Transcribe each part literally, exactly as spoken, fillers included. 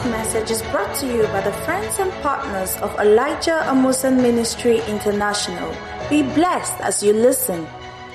message is brought to you by the friends and partners of Elijah Amusan Ministry International. Be blessed as you listen.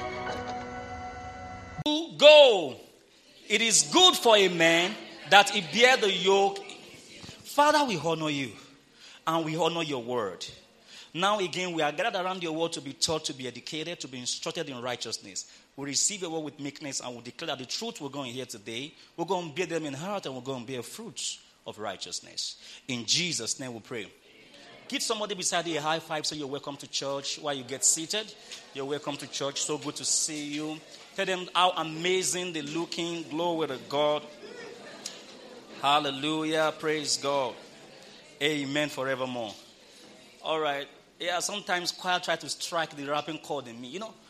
Go. It is good for a man that he bear the yoke. Father, we honor you and we honor your word. Now again, we are gathered around your word to be taught, to be educated, to be instructed in righteousness. We receive your word with meekness and we declare that the truth we're going to hear today, we're going to bear them in heart and we're going to bear fruits of righteousness. In Jesus' name we pray. Amen. Give somebody beside you a high five so you're welcome to church. While you get seated, you're welcome to church. So good to see you. Tell them how amazing they're looking. Glory to God. Hallelujah. Praise God. Amen forevermore. All right. Yeah, sometimes choir try to strike the rapping chord in me. You know,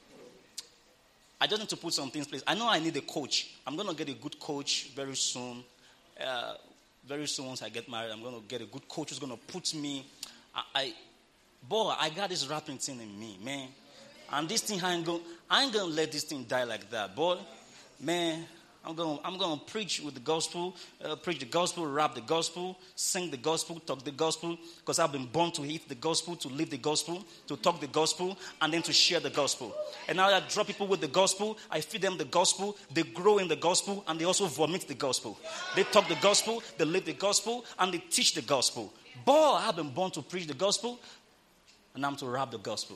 I just need to put some things in place. I know I need a coach. I'm going to get a good coach very soon. Uh, very soon once I get married, I'm going to get a good coach who's going to put me. I, I, boy, I got this rapping thing in me, man. And this thing, I ain't going I ain't going to let this thing die like that, boy. Man, I'm going I'm going to preach with the gospel, uh, preach the gospel, rap the gospel, sing the gospel, talk the gospel, because I've been born to eat the gospel, to live the gospel, to talk the gospel, and then to share the gospel. And now I draw people with the gospel, I feed them the gospel, they grow in the gospel, and they also vomit the gospel. They talk the gospel, they live the gospel, and they teach the gospel. Boy, I've been born to preach the gospel, and I'm to rap the gospel.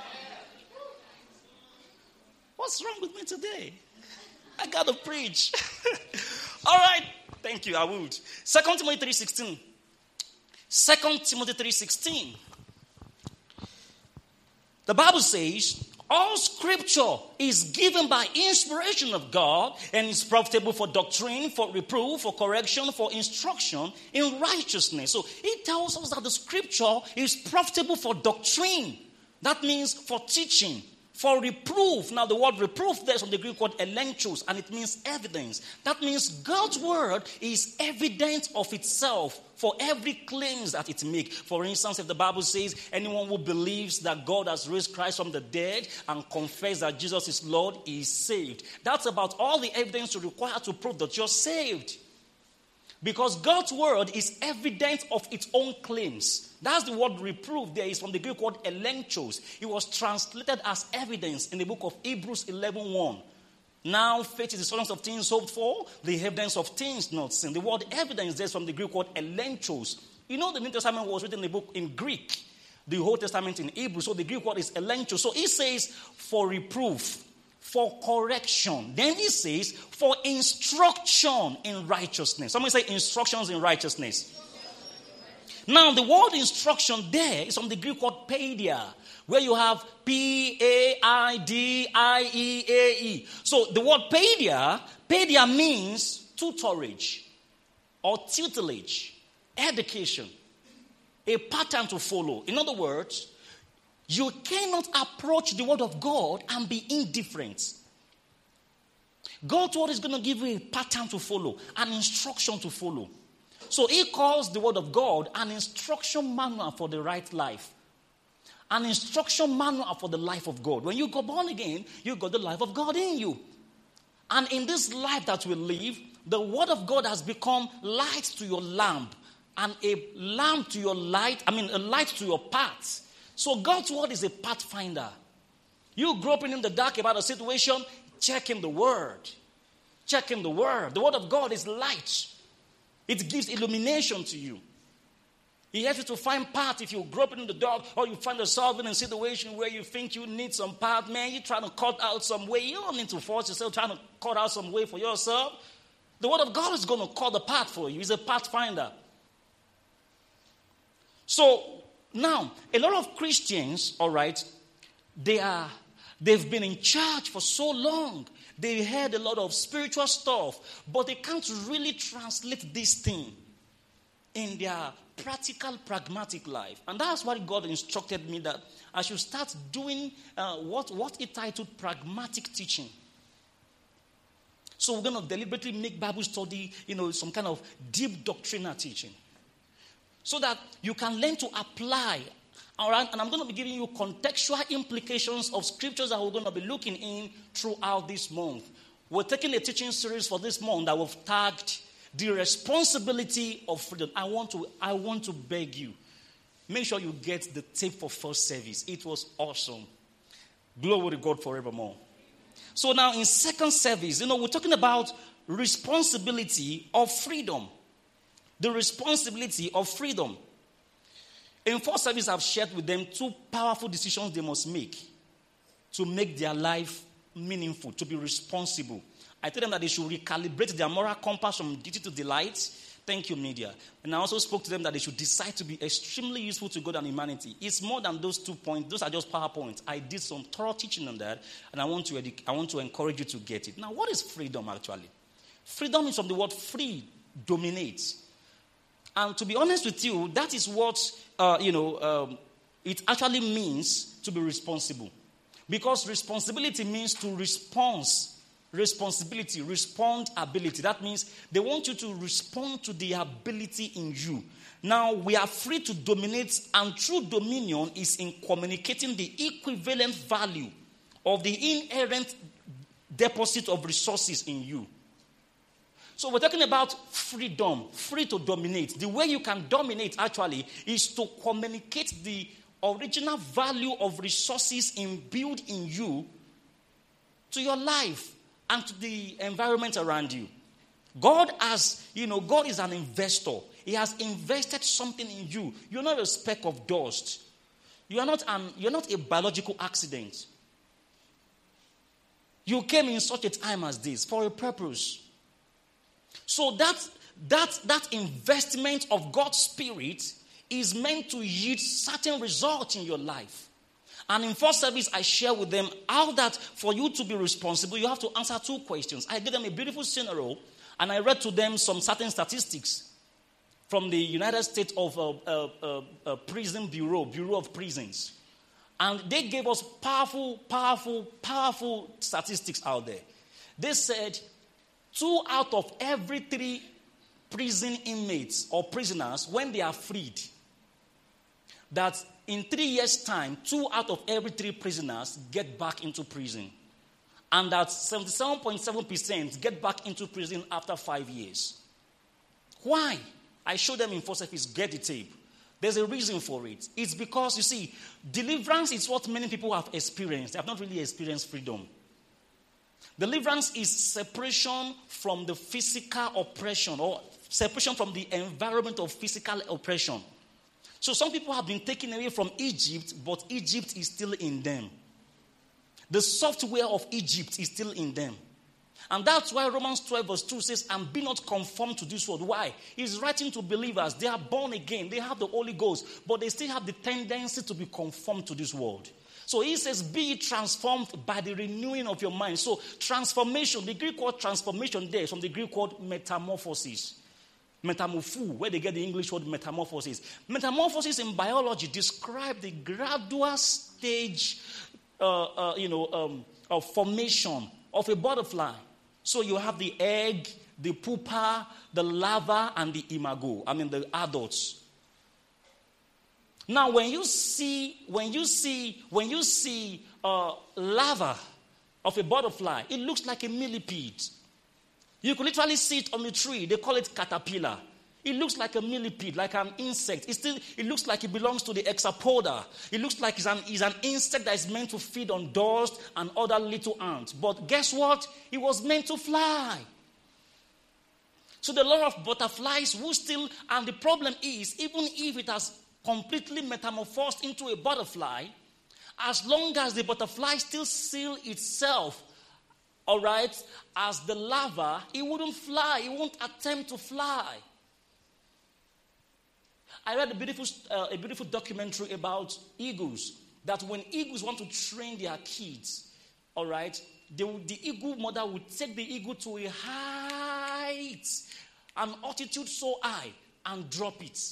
What's wrong with me today? I got to preach. All right. Thank you. I would. Second Timothy three sixteen. Second Timothy three sixteen. The Bible says, all scripture is given by inspiration of God and is profitable for doctrine, for reproof, for correction, for instruction in righteousness. So it tells us that the scripture is profitable for doctrine. That means for teaching. For reproof. Now the word reproof there is from the Greek word elenchos, and it means evidence. That means God's word is evidence of itself for every claims that it makes. For instance, if the Bible says anyone who believes that God has raised Christ from the dead and confess that Jesus is Lord is saved. That's about all the evidence you require to prove that you're saved. Because God's word is evidence of its own claims. That's the word reproof there is from the Greek word elenchos. It was translated as evidence in the book of Hebrews eleven one. Now faith is the substance of things hoped for, the evidence of things not seen. The word evidence there is from the Greek word elenchos. You know the New Testament was written in the book in Greek. The Old Testament in Hebrew. So the Greek word is elenchos. So it says for reproof, for correction. Then it says for instruction in righteousness. Somebody say instructions in righteousness. Now, the word instruction there is from the Greek word paidia, where you have P A I D I E A E. So, the word paidia, paidia means tutorage or tutelage, education, a pattern to follow. In other words, you cannot approach the word of God and be indifferent. God's word is going to give you a pattern to follow, an instruction to follow. So he calls the word of God an instruction manual for the right life. An instruction manual for the life of God. When you got born again, you got the life of God in you. And in this life that we live, the word of God has become light to your lamp. And a lamp to your light, I mean a light to your path. So God's word is a pathfinder. You groping in the dark about a situation, check in the word. Check in the word. The word of God is light. It gives illumination to you. It helps you to find path if you're groping in the dark or you find yourself in a situation where you think you need some path. Man, you're trying to cut out some way. You don't need to force yourself trying to cut out some way for yourself. The word of God is going to cut the path for you. He's a pathfinder. So, now, a lot of Christians, all right, they are, they've been in church for so long. They heard a lot of spiritual stuff, but they can't really translate this thing in their practical, pragmatic life. And that's why God instructed me that I should start doing uh, what, what he titled pragmatic teaching. So we're going to deliberately make Bible study, you know, some kind of deep doctrinal teaching. So that you can learn to apply. All right, and I'm going to be giving you contextual implications of scriptures that we're going to be looking in throughout this month. We're taking a teaching series for this month that we've tagged The responsibility of freedom. I want to, I want to beg you. Make sure you get the tape for first service. It was awesome. Glory to God forevermore. So now in second service, you know, we're talking about responsibility of freedom. The responsibility of freedom. In first service, I've shared with them two powerful decisions they must make to make their life meaningful, to be responsible. I told them that they should recalibrate their moral compass from duty to delight. Thank you, media. And I also spoke to them that they should decide to be extremely useful to God and humanity. It's more than those two points. Those are just PowerPoints. I did some thorough teaching on that, and I want to edu- I want to encourage you to get it. Now, what is freedom actually? Freedom is from the word free, dominates. And to be honest with you, that is what, uh, you know, um, it actually means to be responsible. Because responsibility means to respond. Responsibility, respond ability. That means they want you to respond to the ability in you. Now, we are free to dominate, and true dominion is in communicating the equivalent value of the inherent deposit of resources in you. So we're talking about freedom, free to dominate. The way you can dominate actually is to communicate the original value of resources imbued in you to your life and to the environment around you. God has, you know, God is an investor. He has invested something in you. You're not a speck of dust. You are not an, you're not a biological accident. You came in such a time as this for a purpose. So that, that, that investment of God's Spirit is meant to yield certain results in your life. And in first service, I share with them how that for you to be responsible, you have to answer two questions. I gave them a beautiful scenario, and I read to them some certain statistics from the United States of uh, uh, uh, uh, Prison Bureau, Bureau of Prisons. And they gave us powerful, powerful, powerful statistics out there. They said two out of every three prison inmates or prisoners, when they are freed, that in three years' time, two out of every three prisoners get back into prison. And that seventy-seven point seven percent get back into prison after five years. Why? I showed them in first service, get the tape. There's a reason for it. It's because, you see, deliverance is what many people have experienced. They have not really experienced freedom. Deliverance is separation from the physical oppression, or separation from the environment of physical oppression. So some people have been taken away from Egypt, but Egypt is still in them. The software of Egypt is still in them. And that's why Romans twelve verse two says, and be not conformed to this world. Why? He's writing to believers. They are born again. They have the Holy Ghost, but they still have the tendency to be conformed to this world. So he says, be transformed by the renewing of your mind. So transformation, the Greek word transformation there is from the Greek word metamorphosis. Metamorpho, where they get the English word metamorphosis. Metamorphosis in biology describe the gradual stage, uh, uh, you know, um, of formation of a butterfly. So you have the egg, the pupa, the larva, and the imago. I mean, the adults. Now, when you see, when you see, when you see uh, larva of a butterfly, it looks like a millipede. You could literally see it on the tree. They call it caterpillar. It looks like a millipede, like an insect. It still, it looks like it belongs to the hexapoda. It looks like it's an, it's an insect that is meant to feed on dust and other little ants. But guess what? It was meant to fly. So the law of butterflies will still, and the problem is, even if it has completely metamorphosed into a butterfly, as long as the butterfly still seals itself, all right, as the larva, it wouldn't fly. It won't attempt to fly. I read a beautiful, uh, a beautiful documentary about eagles, that when eagles want to train their kids, all right, they will, the eagle mother would take the eagle to a height, an altitude so high, and drop it.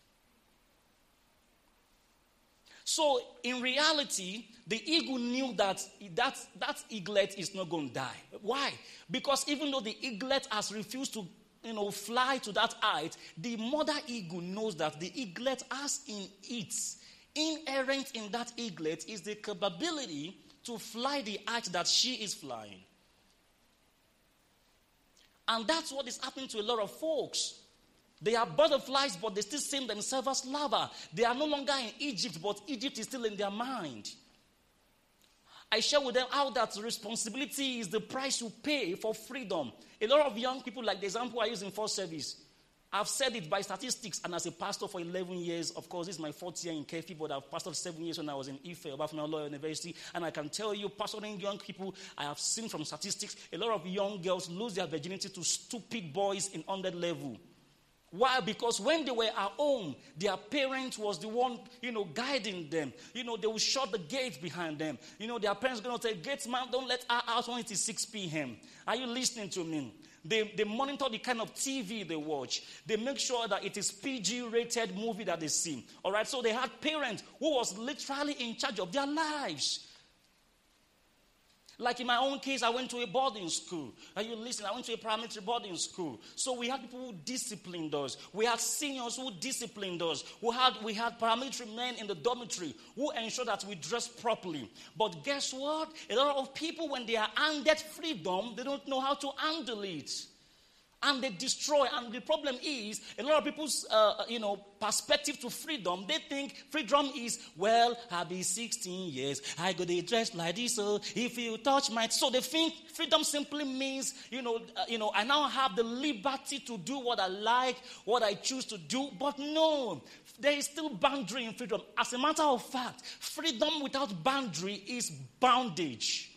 So, in reality, the eagle knew that that, that eaglet is not going to die. Why? Because even though the eaglet has refused to, you know, fly to that height, the mother eagle knows that the eaglet has in it, inherent in that eaglet, is the capability to fly the height that she is flying. And that's what is happening to a lot of folks. They are butterflies, but they still see themselves as larvae. They are no longer in Egypt, but Egypt is still in their mind. I share with them how that responsibility is the price you pay for freedom. A lot of young people, like the example I use in first service, I've said it by statistics, and as a pastor for eleven years, of course, this is my fourth year in Kefi, but I've pastored seven years when I was in Ife, Obafemi Awolowo University, and I can tell you, pastoring young people, I have seen from statistics, a lot of young girls lose their virginity to stupid boys in one hundred level. Why? Because when they were at home, their parent was the one, you know, guiding them. You know, they will shut the gate behind them. You know, their parents are going to say, "Gates, man, don't let her out when it is six p.m. Are you listening to me? They, they monitor the kind of T V they watch. They make sure that it is P G-rated movie that they see. All right, so they had parents who was literally in charge of their lives. Like in my own case, I went to a boarding school. Are you listening? I went to a paramilitary boarding school. So we had people who disciplined us. We had seniors who disciplined us. We had, we had paramilitary men in the dormitory who ensured that we dressed properly. But guess what? A lot of people, when they are handed freedom, they don't know how to handle it. And they destroy. And the problem is, a lot of people's, uh, you know, perspective to freedom, they think freedom is, well, I'll be sixteen years. I go to dress like this, so if you touch my... So they think freedom simply means, you know, uh, you know, I now have the liberty to do what I like, what I choose to do. But no, there is still boundary in freedom. As a matter of fact, freedom without boundary is bondage.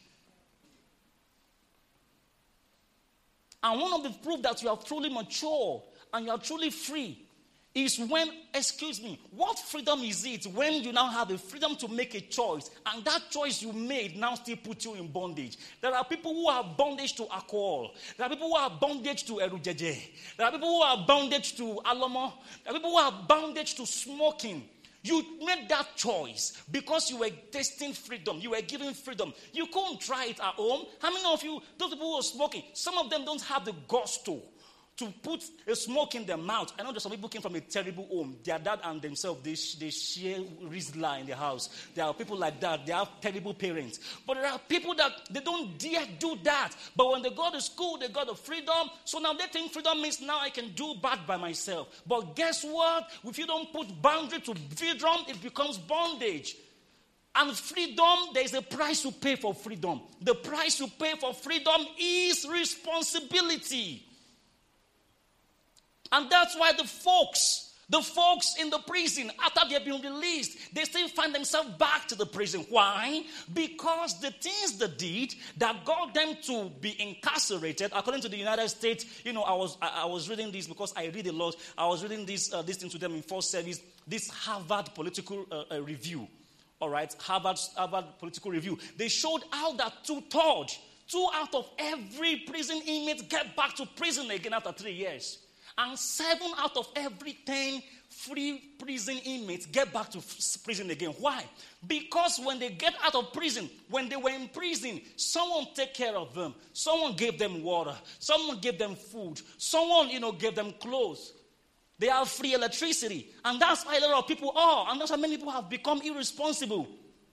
And one of the proof that you are truly mature and you are truly free is when, excuse me, what freedom is it when you now have the freedom to make a choice and that choice you made now still puts you in bondage? There are people who are bondage to alcohol. There are people who are bondage to erujeje. There are people who are bondage to alomo. There are people who are bondage to smoking. You made that choice because you were tasting freedom. You were given freedom. You couldn't try it at home. How many of you, those people who are smoking, some of them don't have the gusto to put a smoke in their mouth. I know that some people came from a terrible home. Their dad and themselves, they, they share Rizla in the house. There are people like that. They have terrible parents. But there are people that they don't dare do that. But when they go to school, they got the freedom. So now they think freedom means now I can do bad by myself. But guess what? If you don't put boundary to freedom, it becomes bondage. And freedom, there is a price you pay for freedom. The price you pay for freedom is responsibility. And that's why the folks, the folks in the prison, after they've been released, they still find themselves back to the prison. Why? Because the things they did that got them to be incarcerated, according to the United States, you know, I was I, I was reading this because I read a lot. I was reading this uh, this thing to them in first service, this Harvard Political uh, uh, Review. All right, Harvard, Harvard Political Review. They showed how that two-thirds, two out of every prison inmate get back to prison again after three years. And seven out of every ten free prison inmates get back to prison again. Why? Because when they get out of prison, when they were in prison, someone took care of them. Someone gave them water. Someone gave them food. Someone, you know, gave them clothes. They have free electricity. And that's why a lot of people are. And that's why many people have become irresponsible.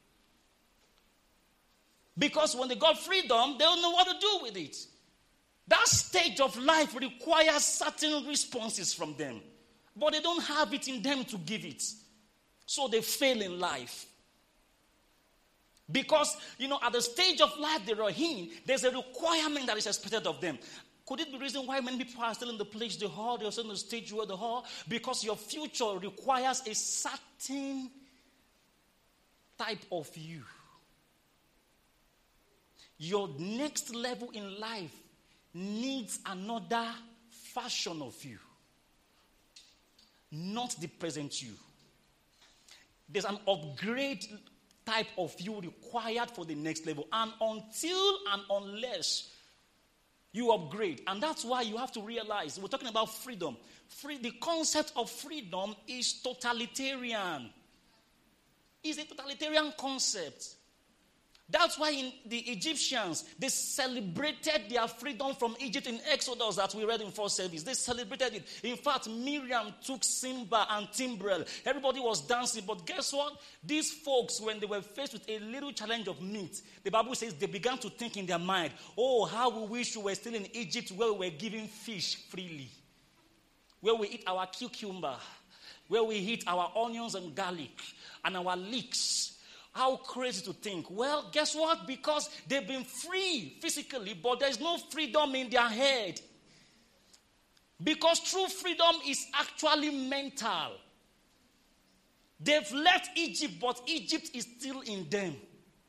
Because when they got freedom, they don't know what to do with it. That stage of life requires certain responses from them. But they don't have it in them to give it. So they fail in life. Because, you know, at the stage of life they are in, there's a requirement that is expected of them. Could it be the reason why many people are still in the place they are, they're still in the stage where they are? Because your future requires a certain type of you. Your next level in life needs another fashion of you, not the present you. There's an upgrade type of you required for the next level. And until and unless you upgrade, and that's why you have to realize, we're talking about freedom. Free, the concept of freedom is totalitarian. It's a totalitarian concept. That's why in the Egyptians, they celebrated their freedom from Egypt in Exodus that we read in first service. They celebrated it. In fact, Miriam took Simba and Timbrel. Everybody was dancing. But guess what? These folks, when they were faced with a little challenge of meat, the Bible says they began to think in their mind, oh, how we wish we were still in Egypt where we were giving fish freely. Where we eat our cucumber. Where we eat our onions and garlic and our leeks. How crazy to think. Well, guess what? Because they've been free physically, but there's no freedom in their head. Because true freedom is actually mental. They've left Egypt, but Egypt is still in them.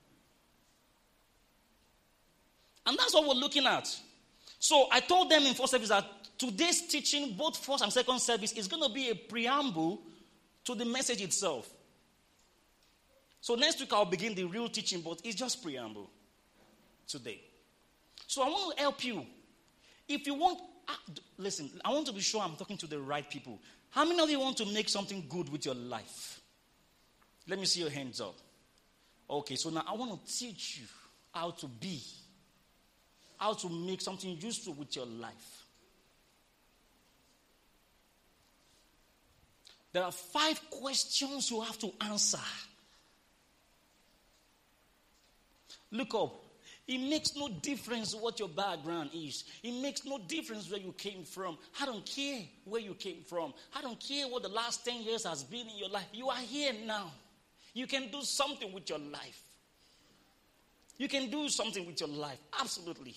And that's what we're looking at. So I told them in first service that today's teaching, both first and second service, is going to be a preamble to the message itself. So next week I'll begin the real teaching, but it's just preamble today. So I want to help you. If you want, listen, I want to be sure I'm talking to the right people. How many of you want to make something good with your life? Let me see your hands up. Okay, so now I want to teach you how to be, how to make something useful with your life. There are five questions you have to answer. Look up. It makes no difference what your background is. It makes no difference where you came from. I don't care where you came from. I don't care what the last ten years has been in your life. You are here now. You can do something with your life. You can do something with your life. Absolutely.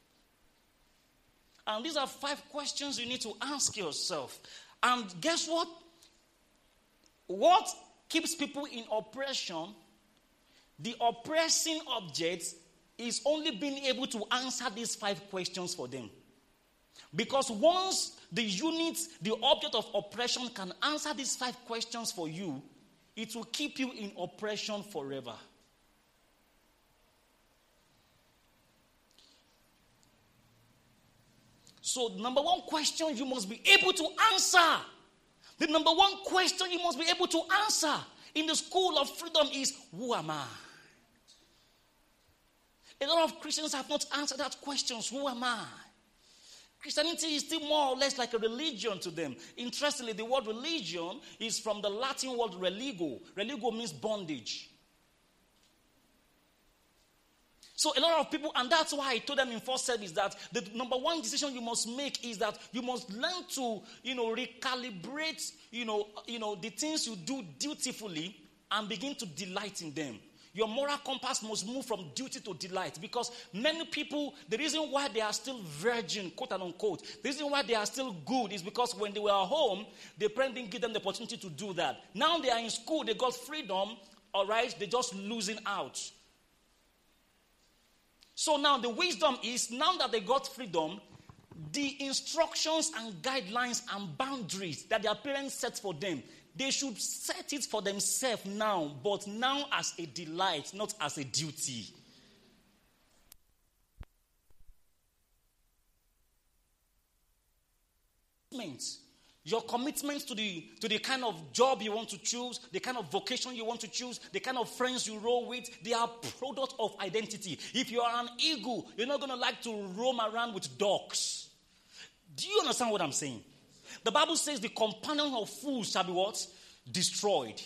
And these are five questions you need to ask yourself. And guess what? What keeps people in oppression? The oppressing object is only being able to answer these five questions for them. Because once the unit, the object of oppression can answer these five questions for you, it will keep you in oppression forever. So the number one question you must be able to answer, the number one question you must be able to answer in the school of freedom is, who am I? A lot of Christians have not answered that question, who am I? Christianity is still more or less like a religion to them. Interestingly, the word religion is from the Latin word religo. Religo means bondage. So a lot of people, and that's why I told them in first service that the number one decision you must make is that you must learn to, you know, recalibrate, you know, you know, the things you do dutifully and begin to delight in them. Your moral compass must move from duty to delight, because many people, the reason why they are still virgin, quote and unquote, the reason why they are still good is because when they were at home, their parents didn't give them the opportunity to do that. Now they are in school, they got freedom, all right, they're just losing out. So now the wisdom is, now that they got freedom, the instructions and guidelines and boundaries that their parents set for them, they should set it for themselves now, but now as a delight, not as a duty. Your commitment to the, to the kind of job you want to choose, the kind of vocation you want to choose, the kind of friends you roll with, they are product of identity. If you are an eagle, you're not going to like to roam around with dogs. Do you understand what I'm saying? The Bible says the companion of fools shall be what? Destroyed.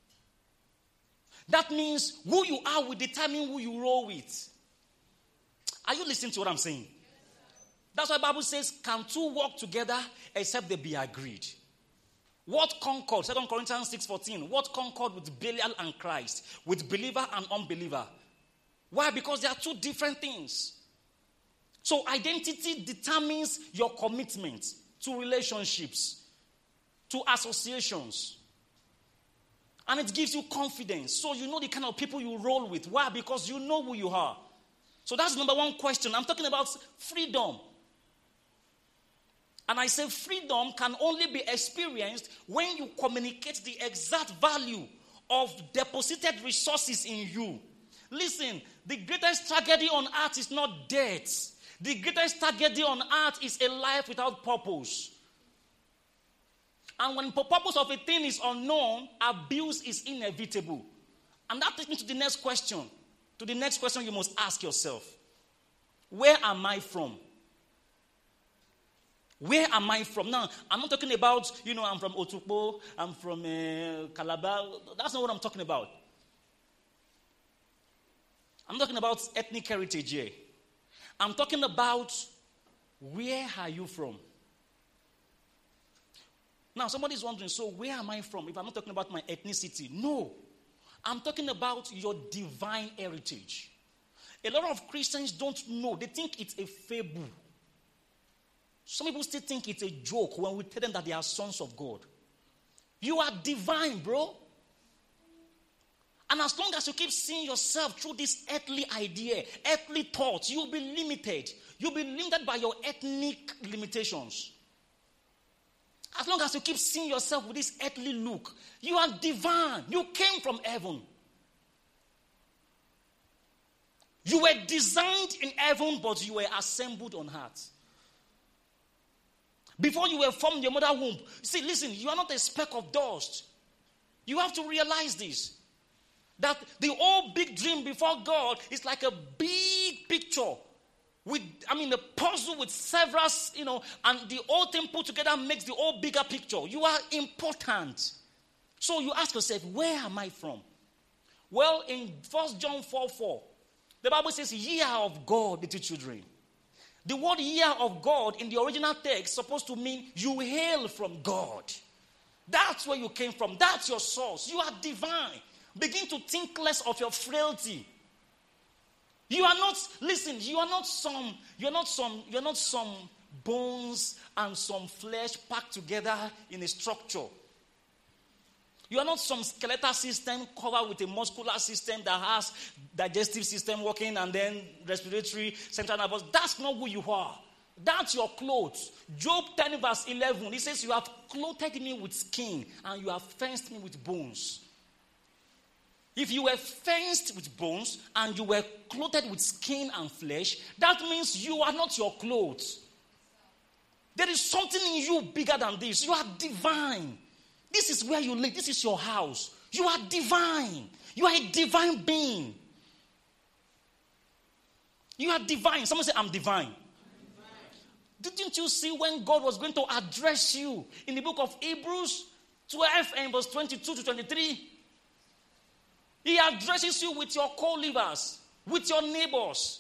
That means who you are will determine who you roll with. Are you listening to what I'm saying? That's why the Bible says, can two walk together except they be agreed? What concord? Second Corinthians six fourteen. What concord with Belial and Christ? With believer and unbeliever? Why? Because they are two different things. So identity determines your commitment to relationships, to associations. And it gives you confidence. So you know the kind of people you roll with. Why? Because you know who you are. So that's the number one question. I'm talking about freedom. And I say freedom can only be experienced when you communicate the exact value of deposited resources in you. Listen, the greatest tragedy on earth is not death. The greatest tragedy on earth is a life without purpose. And when the purpose of a thing is unknown, abuse is inevitable. And that takes me to the next question. to the next question you must ask yourself. Where am I from? Where am I from? Now, I'm not talking about, you know, I'm from Otukpo, I'm from uh, Calabar. That's not what I'm talking about. I'm talking about ethnic heritage here. I'm talking about where are you from? Now, somebody's wondering, so where am I from if I'm not talking about my ethnicity? No. I'm talking about your divine heritage. A lot of Christians don't know. They think it's a fable. Some people still think it's a joke when we tell them that they are sons of God. You are divine, bro. And as long as you keep seeing yourself through this earthly idea, earthly thoughts, you'll be limited. You'll be limited by your ethnic limitations. As long as you keep seeing yourself with this earthly look, you are divine. You came from heaven. You were designed in heaven, but you were assembled on earth. Before you were formed in your mother's womb. See, listen, you are not a speck of dust. You have to realize this. That the whole big dream before God is like a big picture. With, I mean, a puzzle with several, you know, and the whole thing put together makes the whole bigger picture. You are important. So you ask yourself, where am I from? Well, in First John four four, the Bible says, ye are of God, little children. The word year of God in the original text is supposed to mean you hail from God. That's where you came from. That's your source. You are divine. Begin to think less of your frailty. You are not, listen, you are not some, you're not some, you're not some bones and some flesh packed together in a structure. You are not some skeletal system covered with a muscular system that has digestive system working and then respiratory, central nervous. That's not who you are. That's your clothes. Job ten verse eleven, he says, you have clothed me with skin and you have fenced me with bones. If you were fenced with bones and you were clothed with skin and flesh, that means you are not your clothes. There is something in you bigger than this. You are divine. This is where you live. This is your house. You are divine. You are a divine being. You are divine. Someone say, I'm divine. I'm divine. Didn't you see when God was going to address you in the book of Hebrews twelve and verse twenty-two to twenty-three? He addresses you with your co-livers, with your neighbors.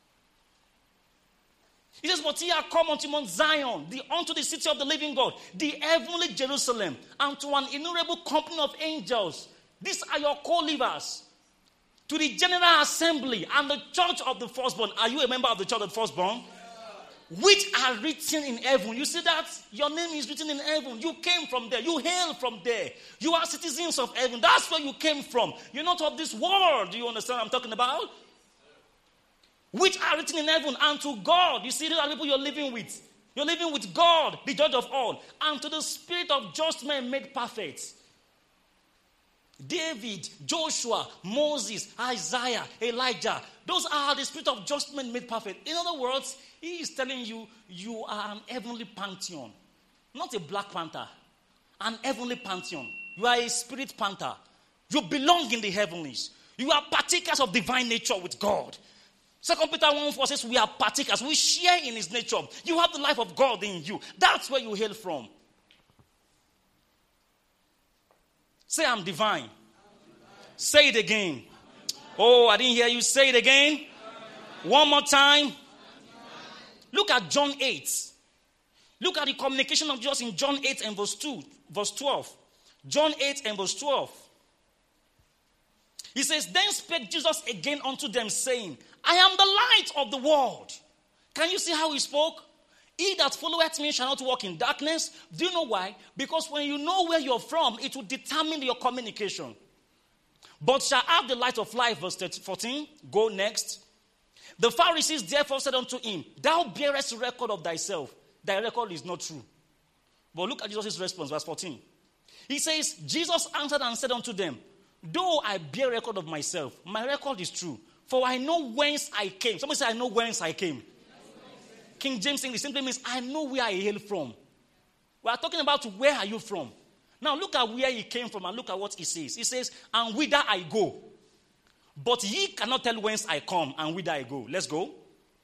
He says, but ye are come unto Mount Zion, the, unto the city of the living God, the heavenly Jerusalem, and to an innumerable company of angels. These are your co-livers. To the general assembly and the church of the firstborn. Are you a member of the church of the firstborn? Yeah. Which are written in heaven. You see that? Your name is written in heaven. You came from there. You hail from there. You are citizens of heaven. That's where you came from. You're not of this world. Do you understand what I'm talking about? Which are written in heaven, and to God. You see, these are people you're living with. You're living with God, the judge of all. And to the spirit of just men made perfect. David, Joshua, Moses, Isaiah, Elijah. Those are the spirit of just men made perfect. In other words, he is telling you, you are an heavenly pantheon. Not a black panther. An heavenly pantheon. You are a spirit panther. You belong in the heavenlies. You are partakers of divine nature with God. Second Peter one four says we are partakers. We share in his nature. You have the life of God in you. That's where you hail from. Say, I'm divine. I'm divine. Say it again. Oh, I didn't hear you. Say it again. One more time. Look at John eight. Look at the communication of Jesus in John eight and verse two, verse twelve. John eight and verse twelve. He says, then spake Jesus again unto them, saying, I am the light of the world. Can you see how he spoke? He that followeth me shall not walk in darkness. Do you know why? Because when you know where you're from, it will determine your communication. But shall have the light of life, verse fourteen. Go next. The Pharisees therefore said unto him, thou bearest record of thyself. Thy record is not true. But look at Jesus' response, verse fourteen. He says, Jesus answered and said unto them, though I bear record of myself, my record is true. For I know whence I came. Somebody say, I know whence I came. King James English simply means, I know where I hail from. We are talking about where are you from. Now look at where he came from and look at what he says. He says, and whither I go. But ye cannot tell whence I come and whither I go. Let's go.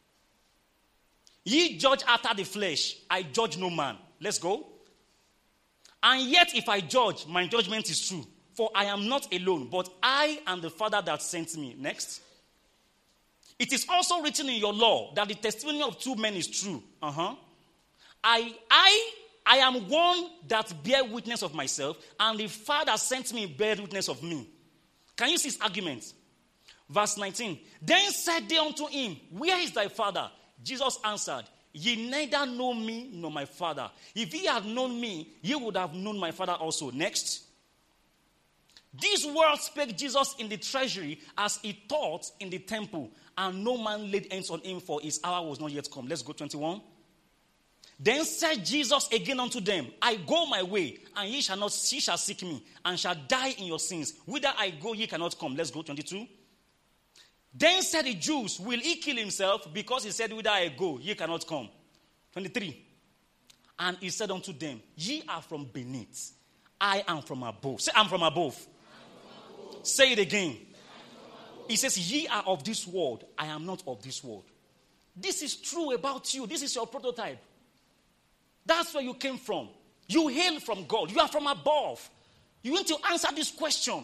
Ye judge after the flesh. I judge no man. Let's go. And yet if I judge, my judgment is true. For I am not alone, but I and the Father that sent me. Next. It is also written in your law that the testimony of two men is true. Uh-huh. I, I, I am one that bear witness of myself, and the Father sent me bear witness of me. Can you see his argument? Verse nineteen. Then said they unto him, where is thy Father? Jesus answered, ye neither know me nor my Father. If ye had known me, ye would have known my Father also. Next. These words spake Jesus in the treasury as he taught in the temple, and no man laid hands on him, for his hour was not yet come. Let's go twenty-one. Then said Jesus again unto them, I go my way, and ye shall not, ye shall seek me, and shall die in your sins. Whither I go, ye cannot come. Let's go twenty-two. Then said the Jews, will he kill himself? Because he said, whither I go, ye cannot come. twenty-three. And he said unto them, ye are from beneath, I am from above. Say, I'm from above. I'm from above. Say it again. He says, ye are of this world, I am not of this world. This is true about you. This is your prototype. That's where you came from. You hail from God. You are from above. You need to answer this question.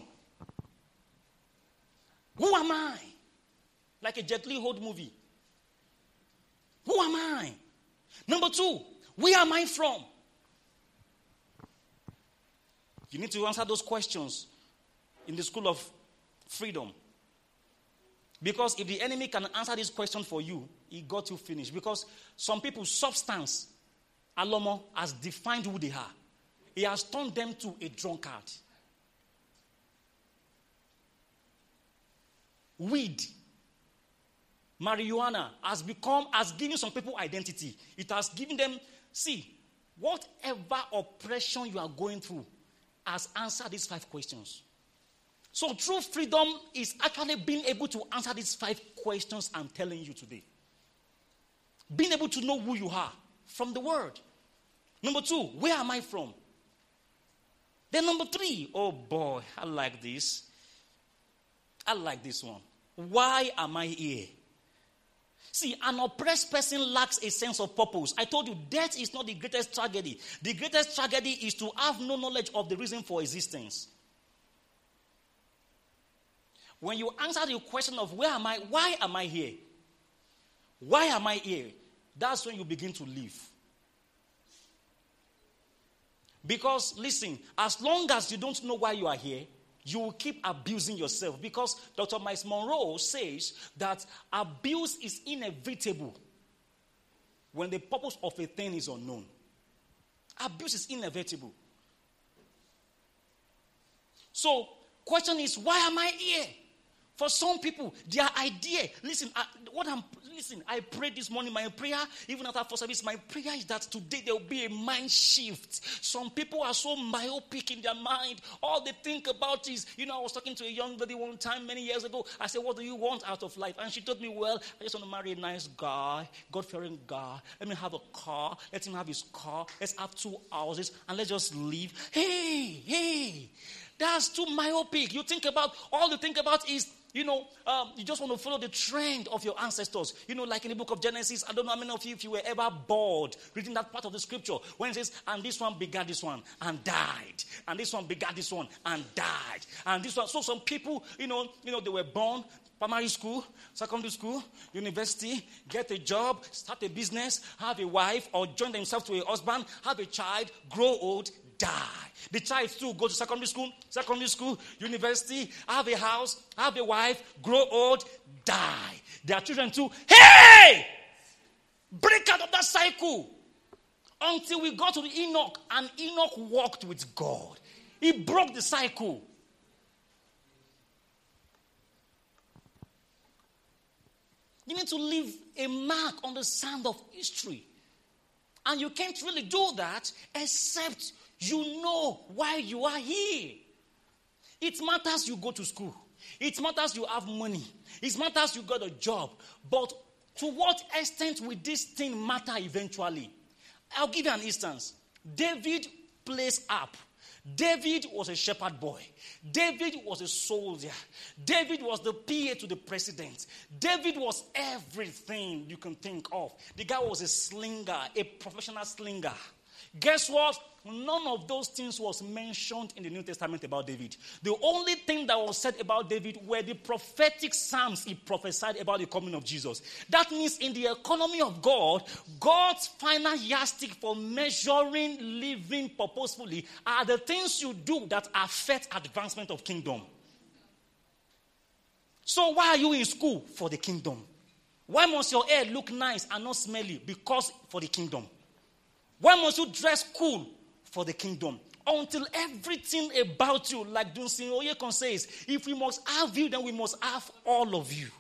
Who am I? Like a Jet Li Hold movie. Who am I? Number two, where am I from? You need to answer those questions in the school of freedom. Because if the enemy can answer this question for you, he got you finished. Because some people's substance, Alomo, has defined who they are. He has turned them to a drunkard. Weed, marijuana has become, has given some people identity. It has given them, see, whatever oppression you are going through has answered these five questions. So true freedom is actually being able to answer these five questions I'm telling you today. Being able to know who you are from the word. Number two, where am I from? Then number three, oh boy, I like this. I like this one. Why am I here? See, an oppressed person lacks a sense of purpose. I told you, death is not the greatest tragedy. The greatest tragedy is to have no knowledge of the reason for existence. When you answer the question of where am I, why am I here? Why am I here? That's when you begin to live. Because, listen, as long as you don't know why you are here, you will keep abusing yourself. Because Doctor Miles Monroe says that abuse is inevitable when the purpose of a thing is unknown. Abuse is inevitable. So, question is, why am I here? For some people, their idea, listen, I, what I'm, listen, I prayed this morning, my prayer, even after first service, my prayer is that today there will be a mind shift. Some people are so myopic in their mind. All they think about is, you know, I was talking to a young lady one time many years ago. I said, what do you want out of life? And she told me, well, I just want to marry a nice guy, God-fearing guy. Let me have a car. Let him have his car. Let's have two houses and let's just live. Hey, hey, that's too myopic. You think about, all you think about is, you know, um, you just want to follow the trend of your ancestors. You know, like in the book of Genesis, I don't know how many of you, if you were ever bored reading that part of the scripture, when it says, and this one begat this one and died. And this one begat this one and died. And this one, so some people, you know, you know, they were born, primary school, secondary school, university, get a job, start a business, have a wife, or join themselves to a husband, have a child, grow old, die. The child too go to secondary school, secondary school, university, have a house, have a wife, grow old, die. Their children too, hey! Break out of that cycle. Until we got to the Enoch, and Enoch walked with God. He broke the cycle. You need to leave a mark on the sand of history. And you can't really do that except you know why you are here. It matters you go to school. It matters you have money. It matters you got a job. But to what extent will this thing matter eventually? I'll give you an instance. David plays harp. David was a shepherd boy. David was a soldier. David was the P A to the president. David was everything you can think of. The guy was a slinger, a professional slinger. Guess what? None of those things was mentioned in the New Testament about David. The only thing that was said about David were the prophetic psalms he prophesied about the coming of Jesus. That means in the economy of God, God's final yardstick for measuring living purposefully are the things you do that affect advancement of kingdom. So why are you in school? For the kingdom. Why must your hair look nice and not smelly? Because for the kingdom. Why must you dress cool? For the kingdom. Until everything about you, like Dunsin Oyekan says, if we must have you, then we must have all of you.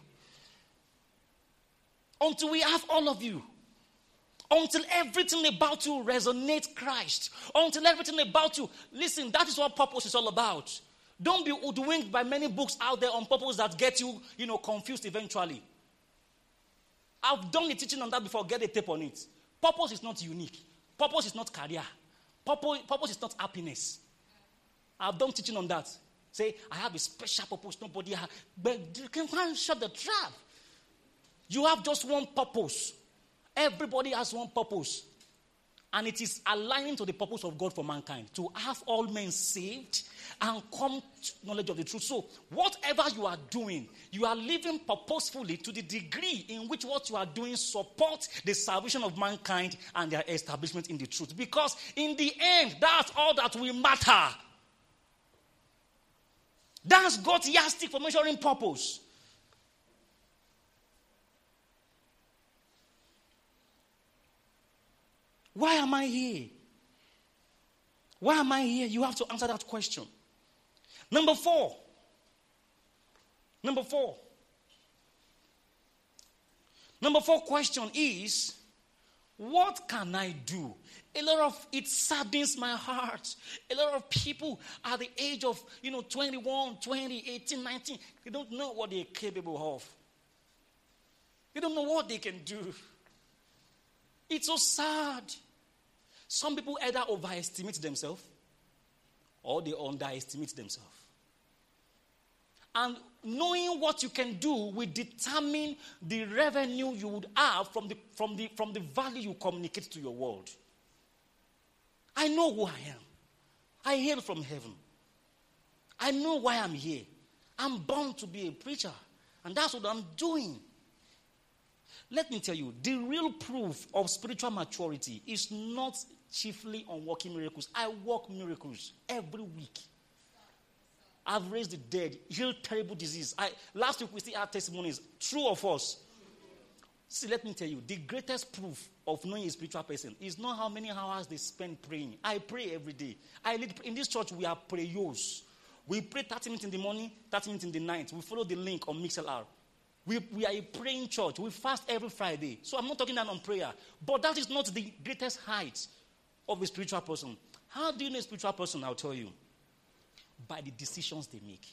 Until we have all of you. Until everything about you resonates Christ. Until everything about you. Listen, that is what purpose is all about. Don't be hoodwinked by many books out there on purpose that get you, you know, confused eventually. I've done the teaching on that before. Get a tape on it. Purpose is not unique. Purpose is not career. Purpose, purpose is not happiness. I've done teaching on that. Say, I have a special purpose. Nobody has. But you can't shut the trap. You have just one purpose. Everybody has one purpose. And it is aligning to the purpose of God for mankind. To have all men saved and come to knowledge of the truth. So, whatever you are doing, you are living purposefully to the degree in which what you are doing supports the salvation of mankind and their establishment in the truth. Because in the end, that's all that will matter. That's God's yardstick for measuring purpose. Why am I here? Why am I here? You have to answer that question. Number four. Number four. Number four question is, what can I do? A lot of it saddens my heart. A lot of people at the age of, you know, twenty-one, twenty, eighteen, nineteen, they don't know what they're capable of. They don't know what they can do. It's so sad. Some people either overestimate themselves or they underestimate themselves. And knowing what you can do will determine the revenue you would have from the, from the, from the value you communicate to your world. I know who I am. I hail from heaven. I know why I'm here. I'm born to be a preacher. And that's what I'm doing. Let me tell you, the real proof of spiritual maturity is not chiefly on working miracles. I work miracles every week. I've raised the dead, healed terrible disease. I, last week we still had testimonies, true or false. See, let me tell you, the greatest proof of knowing a spiritual person is not how many hours they spend praying. I pray every day. I lead, in this church, we are prayers. We pray thirty minutes in the morning, thirty minutes in the night. We follow the link on MixLR. We, we are a praying church. We fast every Friday. So I'm not talking down on prayer. But that is not the greatest height of a spiritual person. How do you know a spiritual person? I'll tell you. By the decisions they make.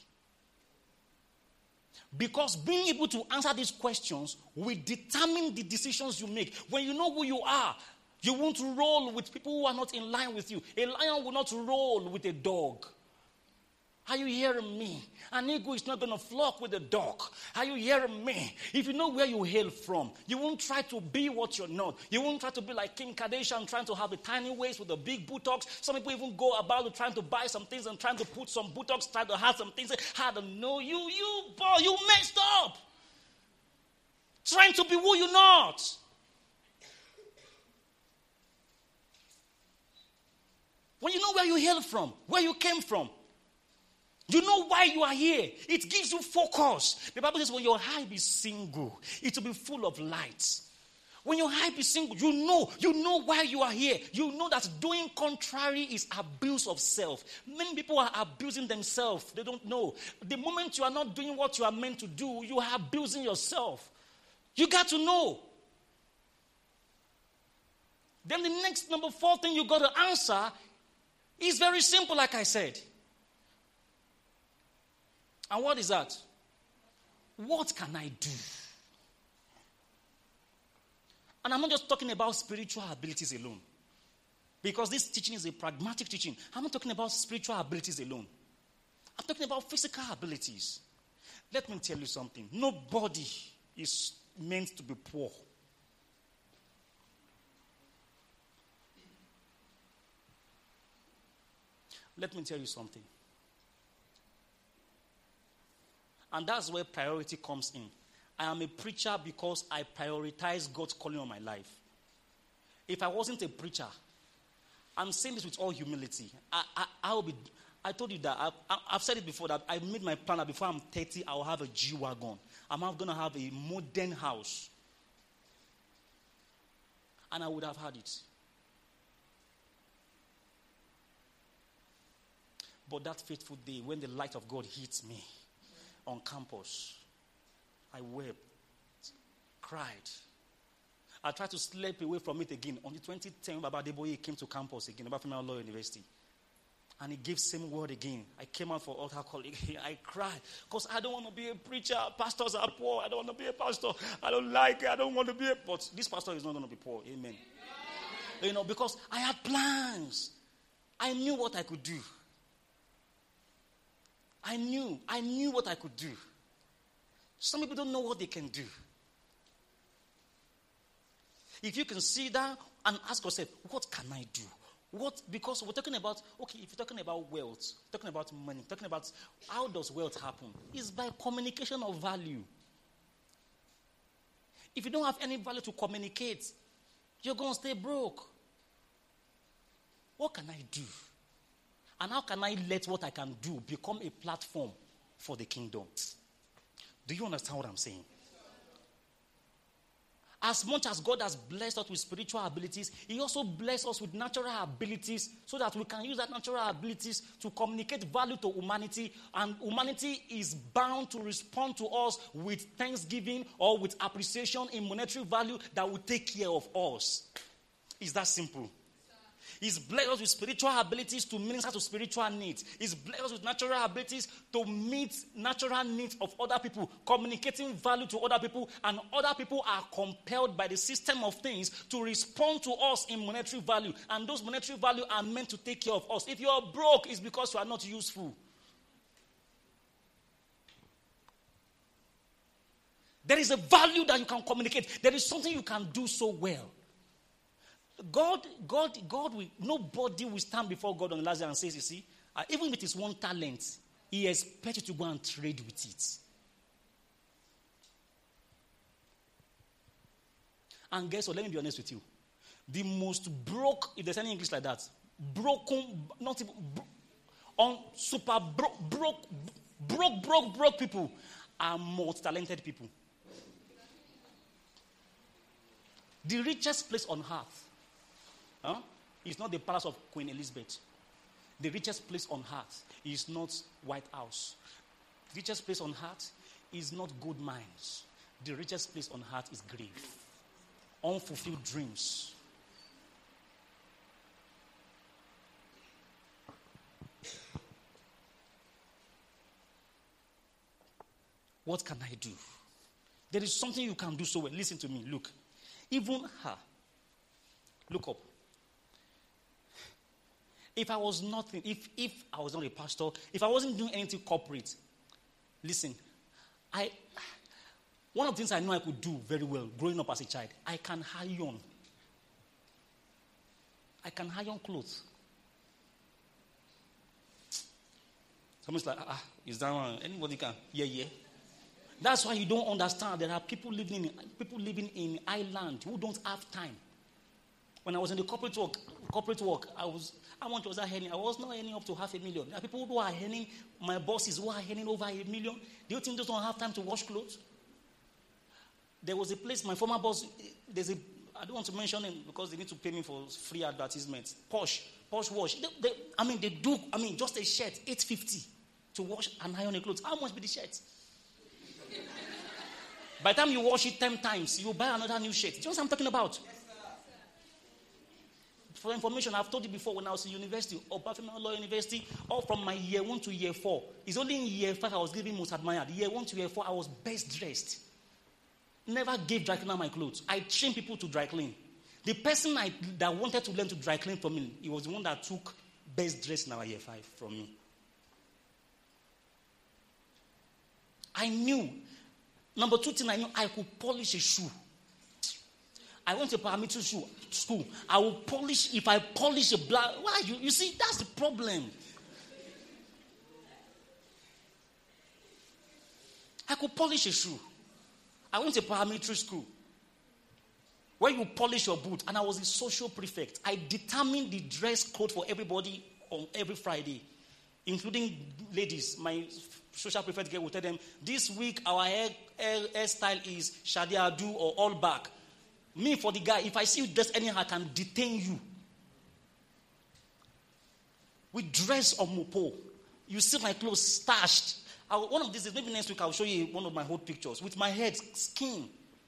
Because being able to answer these questions will determine the decisions you make. When you know who you are, you won't roll with people who are not in line with you. A lion will not roll with a dog. Are you hearing me? An eagle is not going to flock with a dog. Are you hearing me? If you know where you hail from, you won't try to be what you're not. You won't try to be like Kim Kardashian, trying to have a tiny waist with a big buttocks. Some people even go about trying to buy some things and trying to put some buttocks, trying to have some things. I don't know you, you boy, you messed up. Trying to be who you're not. When you know where you hail from, where you came from, you know why you are here. It gives you focus. The Bible says when your eye is single, it will be full of light. When your eye is single, you know, you know why you are here. You know that doing contrary is abuse of self. Many people are abusing themselves. They don't know. The moment you are not doing what you are meant to do, you are abusing yourself. You got to know. Then the next number four thing you got to answer is very simple, like I said. And what is that? What can I do? And I'm not just talking about spiritual abilities alone. Because this teaching is a pragmatic teaching. I'm not talking about spiritual abilities alone. I'm talking about physical abilities. Let me tell you something. Nobody is meant to be poor. Let me tell you something. And that's where priority comes in. I am a preacher because I prioritize God's calling on my life. If I wasn't a preacher, I'm saying this with all humility. I, I, I will be. I told you that. I, I, I've said it before that I made my plan that before I'm thirty, I will have a G-Wagon. I'm going to have a modern house. And I would have had it. But that fateful day, when the light of God hits me on campus, I wept, cried. I tried to slip away from it again. On the twenty ten, Baba Deboye came to campus again, Baba Female Law University. And he gave same word again. I came out for altar call. I cried. Because I don't want to be a preacher. Pastors are poor. I don't want to be a pastor. I don't like it. I don't want to be a... But this pastor is not going to be poor. Amen. Amen. You know, because I had plans. I knew what I could do. I knew. I knew what I could do. Some people don't know what they can do. If you can sit down and ask yourself, what can I do? What? Because we're talking about, okay, if you're talking about wealth, talking about money, talking about how does wealth happen? It's by communication of value. If you don't have any value to communicate, you're going to stay broke. What can I do? And how can I let what I can do become a platform for the kingdom? Do you understand what I'm saying? As much as God has blessed us with spiritual abilities, He also blessed us with natural abilities so that we can use that natural abilities to communicate value to humanity. And humanity is bound to respond to us with thanksgiving or with appreciation in monetary value that will take care of us. It's that simple. He's blessed us with spiritual abilities to minister to spiritual needs. He's blessed us with natural abilities to meet natural needs of other people, communicating value to other people, and other people are compelled by the system of things to respond to us in monetary value. And those monetary value are meant to take care of us. If you're broke, it's because you are not useful. There is a value that you can communicate. There is something you can do so well. God, God, God will, nobody will stand before God on the last day and say, you see, uh, even with his one talent, He expects you to go and trade with it. And guess what? Let me be honest with you. The most broke, if there's any English like that, broken, not even, bro, on super broke, broke, broke, broke, broke people are most talented people. The richest place on earth, huh? It's not the palace of Queen Elizabeth. The richest place on earth is not White House. The richest place on earth is not gold mines. The richest place on earth is grave. Unfulfilled dreams. What can I do? There is something you can do so well. Listen to me. Look. Even her. Look up. If I was nothing, if, if I was not a pastor, if I wasn't doing anything corporate, listen, I, one of the things I know I could do very well growing up as a child, I can iron. I can iron clothes. Someone's like, ah, is that one? Anybody can? Yeah, yeah. That's why you don't understand. There are people living in people living in island who don't have time. When I was in the corporate work, corporate work, I was how much was I earning? I was not earning up to half a million. There are people who are earning, my bosses who are earning over a million. Do you think they don't have time to wash clothes? There was a place, my former boss, there's a, I don't want to mention him because they need to pay me for free advertisements. Posh, Posh Wash. They, they, I mean, they do, I mean, just a shirt, eight fifty to wash and iron a clothes. How much be the shirt? By the time you wash it ten times, you buy another new shirt. Do you know what I'm talking about? For information, I've told you before when I was in university, or Bafemelo Law University, or from my year one to year four. It's only in year five I was given most admired. Year one to year four, I was best dressed. Never gave dry cleaner my clothes. I trained people to dry clean. The person I, that wanted to learn to dry clean from me, he was the one that took best dress in our year five from me. I knew. Number two thing I knew, I could polish a shoe. I went to parameter shoe school. I will polish, if I polish a black, why? You, you see, that's the problem. I could polish a shoe. I went to parameter school where you polish your boot, and I was a social prefect. I determined the dress code for everybody on every Friday, including ladies. My social prefect girl will tell them, this week our hair, hair, hairstyle is Shadi Adu or all back. Me, for the guy, if I see you dress anyhow, I can detain you. We dress on Mopo. You see my clothes stashed. I, one of these days, maybe next week, I'll show you one of my old pictures with my head, skin.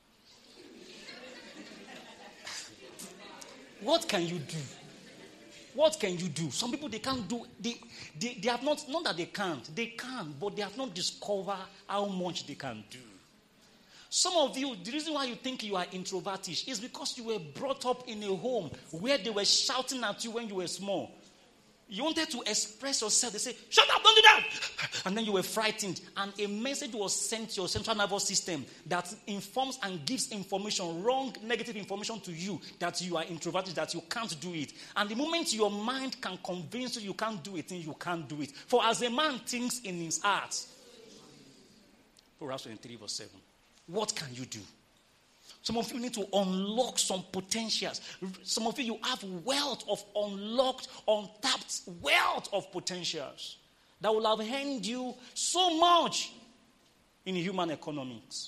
What can you do? What can you do? Some people, they can't do, they, they, they have not, not that they can't, they can, but they have not discovered how much they can do. Some of you, the reason why you think you are introvertish is because you were brought up in a home where they were shouting at you when you were small. You wanted to express yourself. They say, shut up, don't do that. And then you were frightened. And a message was sent to your central nervous system that informs and gives information, wrong, negative information to you that you are introverted, that you can't do it. And the moment your mind can convince you you can't do it, then you can't do it. For as a man thinks in his heart. Proverbs twenty-three verse seven. What can you do? Some of you need to unlock some potentials. Some of you, you have wealth of unlocked, untapped wealth of potentials that will have earned you so much in human economics.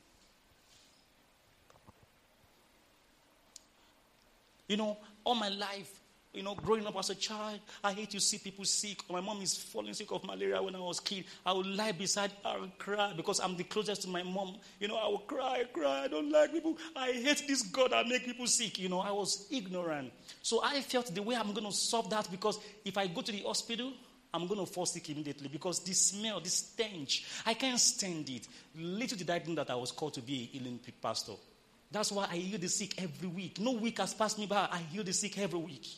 You know, all my life, you know, growing up as a child, I hate to see people sick. My mom is falling sick of malaria when I was a kid. I would lie beside her and cry because I'm the closest to my mom. You know, I would cry, cry. I don't like people. I hate this God that make people sick. You know, I was ignorant. So I felt the way I'm going to solve that, because if I go to the hospital, I'm going to fall sick immediately because the smell, the stench, I can't stand it. Little did I know that I was called to be a healing pastor. That's why I heal the sick every week. No week has passed me by. I heal the sick every week.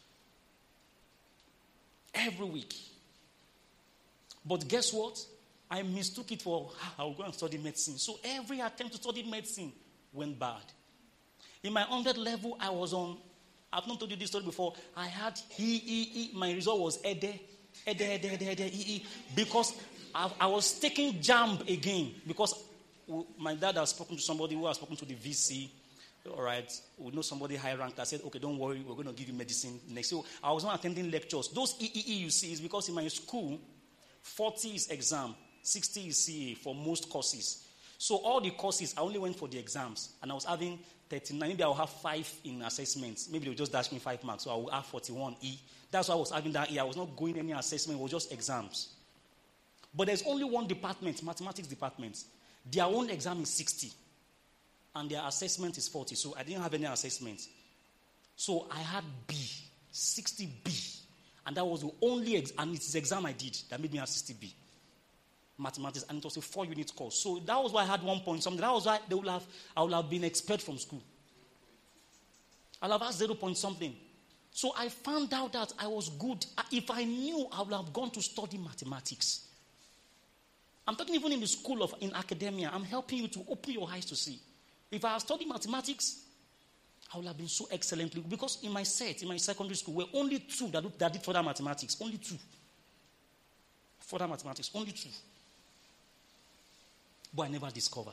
Every week. But guess what? I mistook it for, I will go and study medicine. So every attempt to study medicine went bad. In my one hundred level, I was on, I've not told you this story before, I had E, E, E. My result was Ede, Ede, Ede, Ede, Ede, E, E. Because I, I was taking jam again. Because my dad has spoken to somebody who has spoken to the V C. All right, we know somebody high ranked that said, okay, don't worry, we're going to give you medicine next. So I was not attending lectures. Those E E E you see is because in my school, forty is exam, sixty is C A for most courses. So all the courses, I only went for the exams. And I was having thirty-nine. Maybe I'll have five in assessments. Maybe they'll just dash me five marks. So I will have forty-one E. That's why I was having that E. I was not going any assessment. It was just exams. But there's only one department, mathematics department. Their own exam is sixty. And their assessment is forty. So I didn't have any assessment. So I had B, sixty B. And that was the only ex- and it's the exam I did that made me have sixty B. Mathematics. And it was a four-unit course. So that was why I had one point something. That was why they would have, I would have been expelled from school. I would have had zero point something. So I found out that I was good. If I knew, I would have gone to study mathematics. I'm talking even in the school of, in academia. I'm helping you to open your eyes to see. If I had studied mathematics, I would have been so excellently. Because in my set, in my secondary school, were only two that, do, that did further mathematics. Only two. Further mathematics, only two. But I never discovered.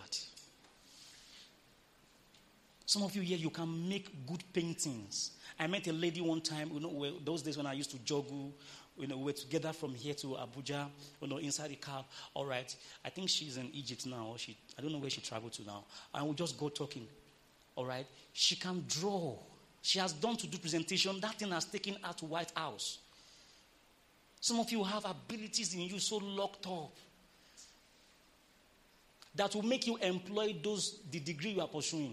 Some of you here, you can make good paintings. I met a lady one time, you know, those days when I used to juggle, you know, we were together from here to Abuja, you know, inside the car. All right, I think she's in Egypt now. Or she, I don't know where she traveled to now. And we just go talking. All right, she can draw. She has done to do presentation. That thing has taken her to White House. Some of you have abilities in you so locked up that will make you employ those the degree you are pursuing.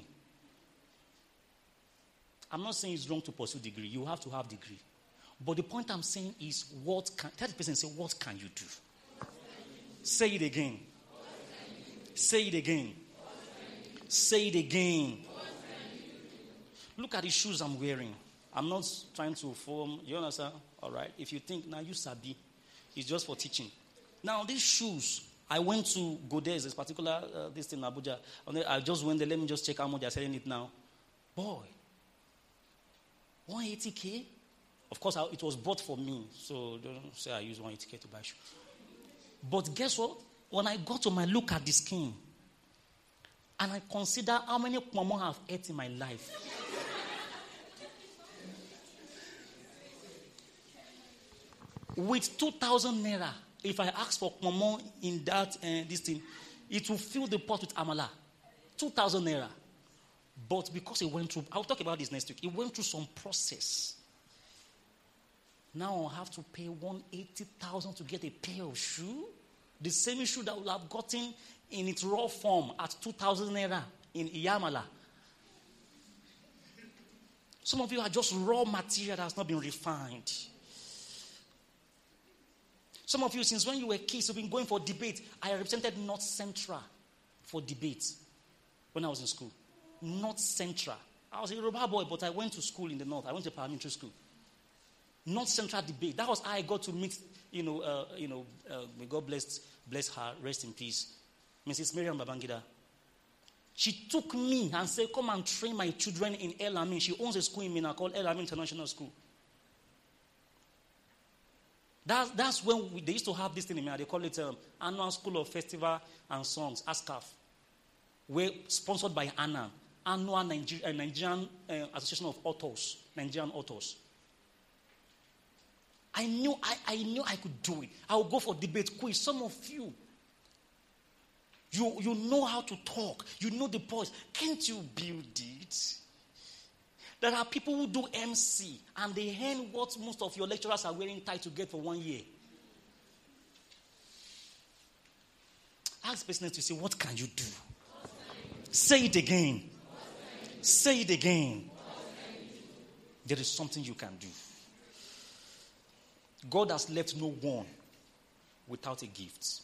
I'm not saying it's wrong to pursue degree. You have to have degree. But the point I'm saying is, what can, tell the person, say, what can you do? Say it again. Say it again. Say it again. Look at the shoes I'm wearing. I'm not trying to form, you understand? All right. If you think, now you sabi, it's just for teaching. Now, these shoes, I went to go there, this particular, uh, this thing in Abuja. And then I just went there, let me just check how much they're selling it now. Boy, one hundred eighty K? Of course, I, it was bought for me, so don't say I use one hundred eighty K to buy shoes. But guess what? When I got to my look at the skin, and I consider how many Kmomo I have ate in my life. With two thousand naira, if I ask for Kmomo in that, uh, this thing, it will fill the pot with amala. two thousand naira. But because it went through, I'll talk about this next week, it went through some process. Now I have to pay one hundred eighty thousand to get a pair of shoe. The same shoe that I would have gotten in its raw form at two thousand naira in Iyamala. Some of you are just raw material that has not been refined. Some of you, since when you were kids, you've been going for debate. I represented North Central for debate when I was in school. North Central. I was a Yoruba boy, but I went to school in the North. I went to parliamentary school. North Central debate. That was how I got to meet, you know, uh, you know, uh, may God bless, bless her, rest in peace, Missus Miriam Babangida. She took me and said, come and train my children in El Amin. She owns a school in Mina called El Amin International School. That's, that's when we, they used to have this thing in Mina. They call it um, Annual School of Festival and Songs, ASCAF. We're sponsored by ANA, Annual Niger- uh, Nigerian uh, Association of Authors, Nigerian Authors. I knew I, I knew I could do it. I would go for debate quiz. Some of you, you, you know how to talk. You know the points. Can't you build it? There are people who do M C and they earn what most of your lecturers are wearing tie to get for one year. Ask business to say, what can you do? Say it again. Say it again. There is something you can do. God has left no one without a gift.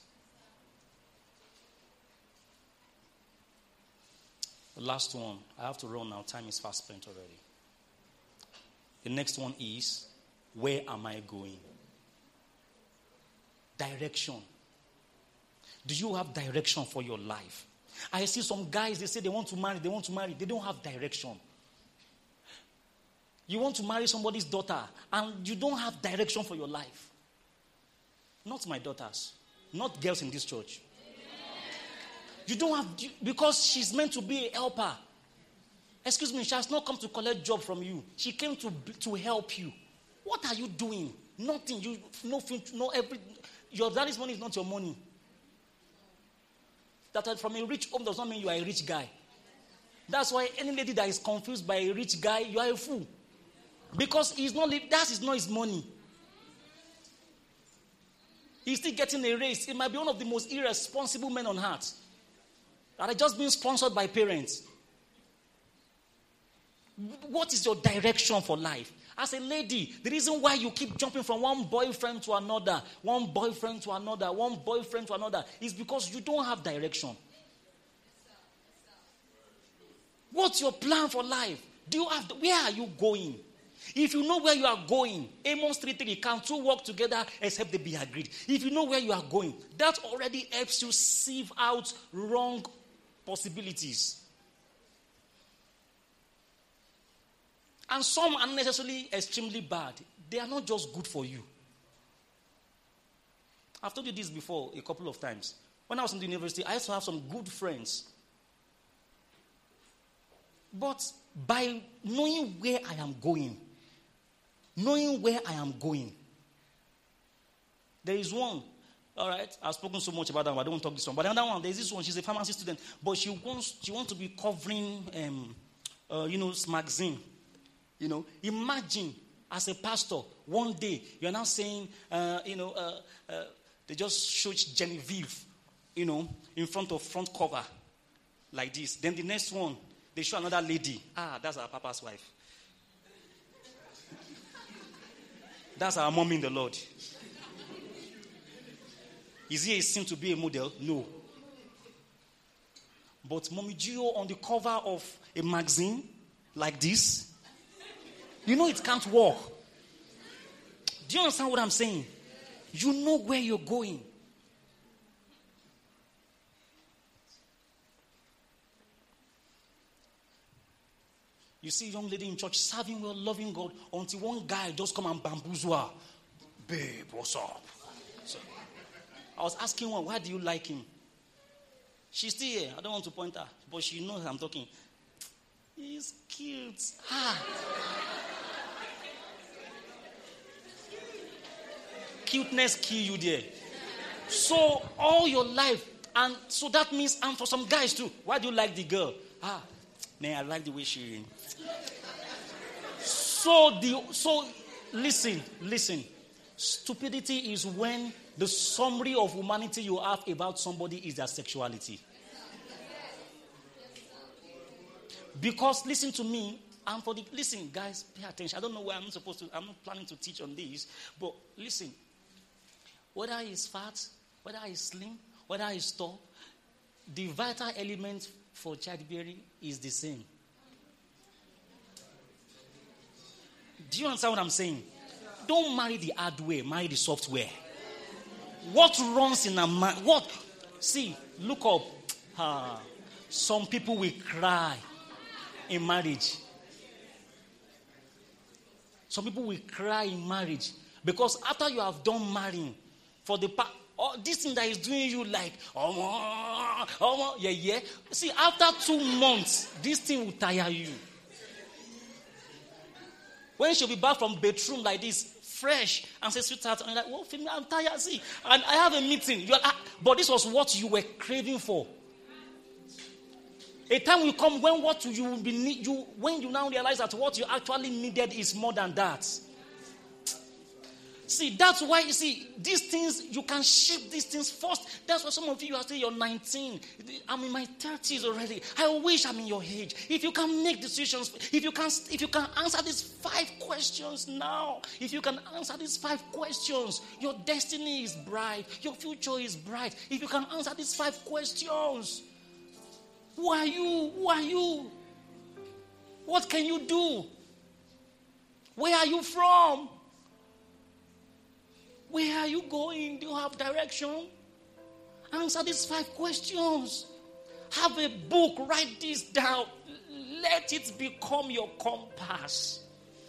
The last one, I have to run now. Time is fast spent already. The next one is, where am I going? Direction. Do you have direction for your life? I see some guys, they say they want to marry, they want to marry. They don't have direction. You want to marry somebody's daughter and you don't have direction for your life. Not my daughters. Not girls in this church. You don't have, because she's meant to be a helper. Excuse me, she has not come to collect job from you. She came to, to help you. What are you doing? Nothing. You no, no every, your daddy's money is not your money. That from a rich home does not mean you are a rich guy. That's why any lady that is confused by a rich guy, you are a fool. Because he's not, that is not his money. He's still getting a raise. It might be one of the most irresponsible men on earth that are just being sponsored by parents. What is your direction for life? As a lady, the reason why you keep jumping from one boyfriend to another, one boyfriend to another, one boyfriend to another, is because you don't have direction. What's your plan for life? Do you have? Where are you going? If you know where you are going, Amos three three, can two work together except they be agreed? If you know where you are going, that already helps you sieve out wrong possibilities. And some are necessarily extremely bad. They are not just good for you. I've told you this before a couple of times. When I was in the university, I used to have some good friends. But by knowing where I am going, knowing where I am going, there is one, all right, I've spoken so much about that one, I don't want to talk this one. But another one, there's this one, she's a pharmacy student, but she wants she wants to be covering, um, uh, you know, magazine. You know, imagine as a pastor, one day you're now saying, uh, you know, uh, uh, they just showed Genevieve, you know, in front of front cover, like this. Then the next one, they show another lady. Ah, that's our papa's wife. That's our mom in the Lord. Is he a sin to be a model? No. But Mommy Gio on the cover of a magazine, like this. You know it can't work. Do you understand what I'm saying? You know where you're going. You see a young lady in church serving well, loving God, until one guy just come and bamboozle her. Babe, what's up? So, I was asking her, why do you like him? She's still here. I don't want to point her, but she knows I'm talking. He's cute. Ah. Cuteness kill you there. So all your life, and so that means, and for some guys too, why do you like the girl? Ah, man, I like the way she. So the so listen, listen. Stupidity is when the summary of humanity you have about somebody is their sexuality. Because listen to me, and for the listen, guys, pay attention. I don't know where I'm supposed to. I'm not planning to teach on this, but listen. Whether he's fat, whether he's slim, whether he's tall, the vital element for childbearing is the same. Do you understand what I'm saying? Don't marry the hardware, marry the software. What runs in a man? What? See, look up. Uh, some people will cry in marriage. Some people will cry in marriage because after you have done marrying, for the pa- oh, this thing that is doing you like, oh, oh, yeah, yeah. See, after two months, this thing will tire you. When she'll be back from bedroom like this, fresh, and say, sweetheart, and you're like, well, I'm tired, see. And I have a meeting. You're like, but this was what you were craving for. A time will come when what you will be need, you when you now realize that what you actually needed is more than that. See, that's why, you see, these things, you can shape these things first. That's why some of you are saying you're nineteen. I'm in my thirties already. I wish I'm in your age. If you can make decisions, if you can if you can answer these five questions now, if you can answer these five questions, your destiny is bright. Your future is bright. If you can answer these five questions, who are you? Who are you? What can you do? Where are you from? Where are you going? Do you have direction? Answer these five questions. Have a book. Write this down. Let it become your compass.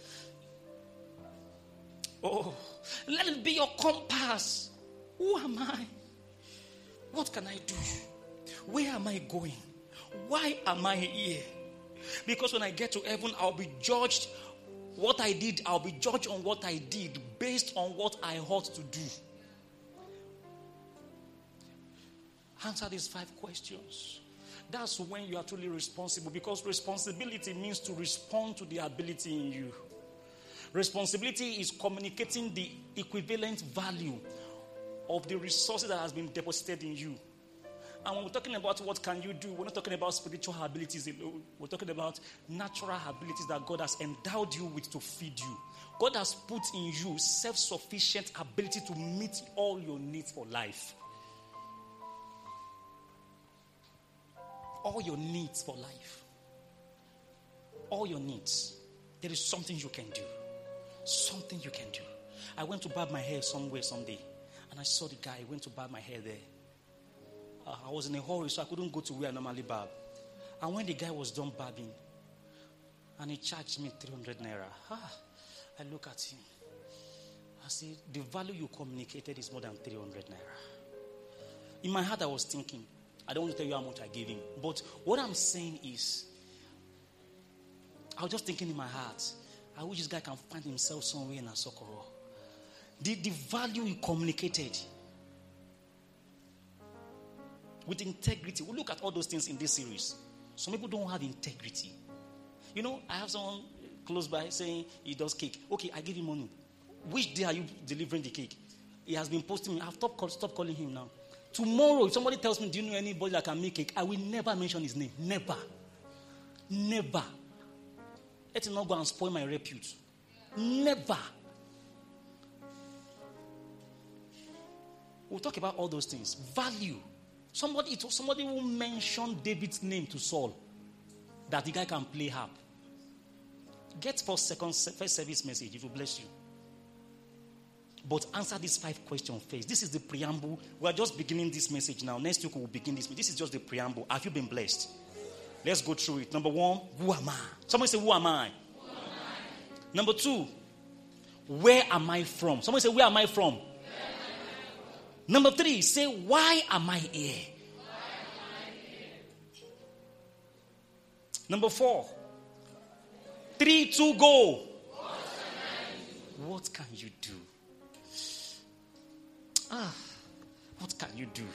Oh, let it be your compass. Who am I? What can I do? Where am I going? Why am I here? Because when I get to heaven, I'll be judged. What I did, I'll be judged on what I did based on what I ought to do. Answer these five questions. That's when you are truly responsible, because responsibility means to respond to the ability in you. Responsibility is communicating the equivalent value of the resources that has been deposited in you. And when we're talking about what can you do, we're not talking about spiritual abilities alone. We're talking about natural abilities that God has endowed you with to feed you. God has put in you self-sufficient ability to meet all your needs for life. All your needs for life. All your needs. There is something you can do. Something you can do. I went to barb my hair somewhere someday, and I saw the guy. I went to barb my hair there. Uh, I was in a hurry, so I couldn't go to where I normally barb. And when the guy was done barbing, and he charged me three hundred naira, ah, I look at him. I say, the value you communicated is more than three hundred naira. In my heart, I was thinking, I don't want to tell you how much I gave him. But what I'm saying is, I was just thinking in my heart, I wish this guy can find himself somewhere in Asokoro. The, the value he communicated with integrity. We look at all those things in this series. Some people don't have integrity. You know, I have someone close by saying he does cake. Okay, I give him money. Which day are you delivering the cake? He has been posting me. I've stopped, stopped calling him now. Tomorrow, if somebody tells me, do you know anybody that can make cake? I will never mention his name. Never. Never. Let him not go and spoil my repute. Never. We'll talk about all those things. Value. Somebody, somebody will mention David's name to Saul, that the guy can play harp. Get first, second, first service message. It will bless you. But answer these five questions first. This is the preamble. We are just beginning this message now. Next week we will begin this. This is just the preamble. Have you been blessed? Let's go through it. Number one, who am I? Somebody say, who am I? Who am I? Number two, where am I from? Somebody say, where am I from? Where am I from? Number three, say, why am I here? Why am I here? Number four, three, two, go. What can I do? What can you do? Ah, what can you do?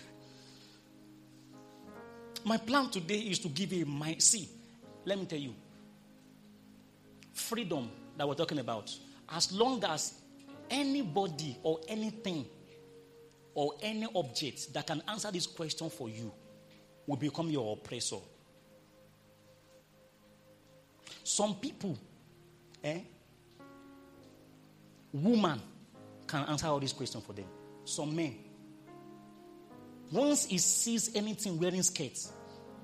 My plan today is to give you a mind. See, let me tell you. Freedom that we're talking about. As long as anybody or anything or any object that can answer this question for you will become your oppressor. Some people, eh, woman can answer all these questions for them. Some men, once he sees anything wearing skirts,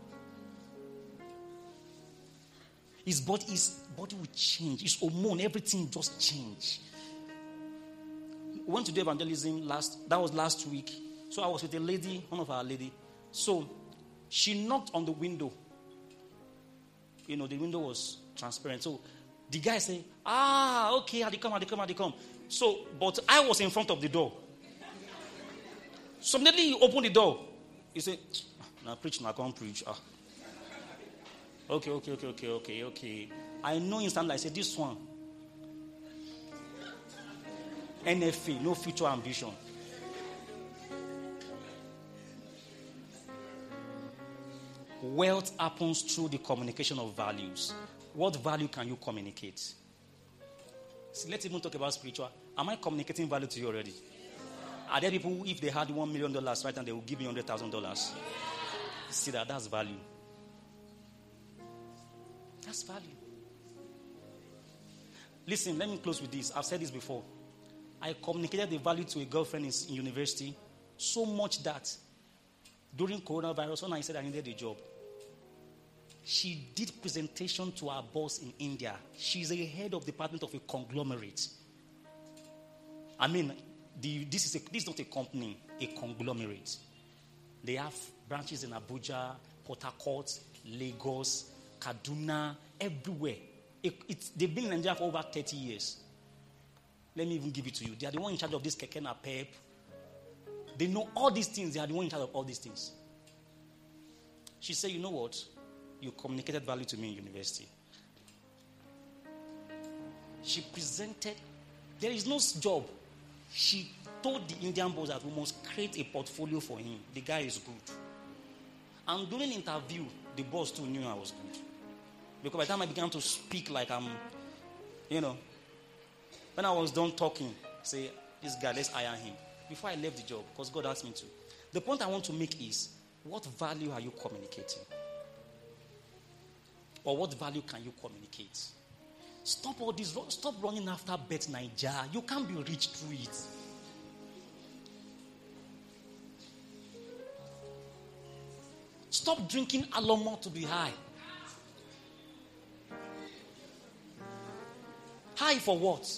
his body, his body will change. His hormone, everything just change. We went to do evangelism last, that was last week. So I was with a lady, one of our lady. So she knocked on the window. You know, the window was transparent. So the guy said, ah, okay, how they come, how they come, how they come. So, but I was in front of the door. So immediately he opened the door. He said, now preach, now come preach. Ah. Okay, okay, okay, okay, okay, okay. I know instantly, I said, this one. N F A, no future ambition. Wealth happens through the communication of values. What value can you communicate? See, let's even talk about spiritual. Am I communicating value to you already? Are there people, if they had one million dollars right now, they will give you one hundred thousand dollars? See that? That's value. That's value. Listen, let me close with this. I've said this before. I communicated the value to a girlfriend in, in university so much that during coronavirus, when I said I needed a job, she did presentation to our boss in India. She's a head of department of a conglomerate. I mean, the, this is a, this is not a company, a conglomerate. They have branches in Abuja, Port Harcourt, Lagos, Kaduna, everywhere. It, it, they've been in Nigeria for over thirty years. Let me even give it to you. They are the one in charge of this Keke Napep. They know all these things. They are the one in charge of all these things. She said, you know what? You communicated value to me in university. She presented. There is no job. She told the Indian boss that we must create a portfolio for him. The guy is good. And during the interview, the boss too knew I was good. Because by the time I began to speak like I'm, you know, when I was done talking, say, this guy, let's hire him. Before I left the job, because God asked me to. The point I want to make is, what value are you communicating? Or what value can you communicate? Stop all this. Stop running after Bet Nigeria. You can't be rich through it. Stop drinking Alamo to be high. High for what?